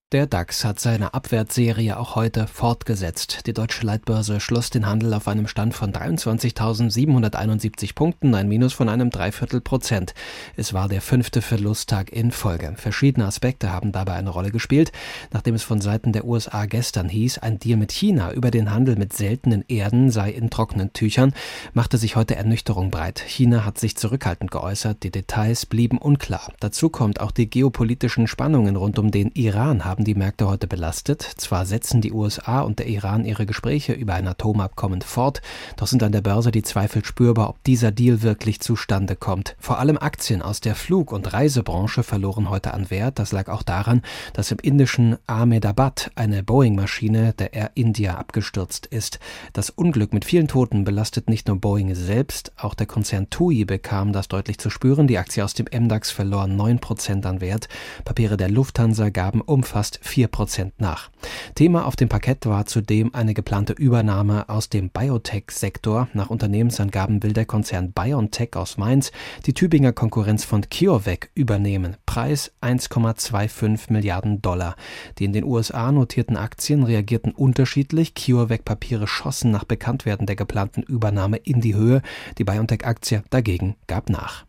Der DAX hat seine Abwärtsserie auch heute fortgesetzt. Die deutsche Leitbörse schloss den Handel auf einem Stand von 23.771 Punkten, ein Minus von einem Dreiviertel%. Es war der 5. Verlusttag in Folge. Verschiedene Aspekte haben dabei eine Rolle gespielt. Nachdem es von Seiten der USA gestern hieß, ein Deal mit China über den Handel mit seltenen Erden sei in trockenen Tüchern, machte sich heute Ernüchterung breit. China hat sich zurückhaltend geäußert, die Details blieben unklar. Dazu kommt auch die geopolitischen Spannungen rund um den Iran haben die Märkte heute belastet. Zwar setzen die USA und der Iran ihre Gespräche über ein Atomabkommen fort, doch sind an der Börse die Zweifel spürbar, ob dieser Deal wirklich zustande kommt. Vor allem Aktien aus der Flug- und Reisebranche verloren heute an Wert. Das lag auch daran, dass im indischen Ahmedabad eine Boeing-Maschine der Air India abgestürzt ist. Das Unglück mit vielen Toten belastet nicht nur Boeing selbst, auch der Konzern TUI bekam das deutlich zu spüren. Die Aktie aus dem MDAX verlor 9% an Wert. Papiere der Lufthansa gaben fast 4% nach. Thema auf dem Parkett war zudem eine geplante Übernahme aus dem Biotech-Sektor. Nach Unternehmensangaben will der Konzern BioNTech aus Mainz die Tübinger Konkurrenz von CureVac übernehmen. Preis 1,25 Milliarden $. Die in den USA notierten Aktien reagierten unterschiedlich. CureVac-Papiere schossen nach Bekanntwerden der geplanten Übernahme in die Höhe. Die BioNTech-Aktie dagegen gab nach.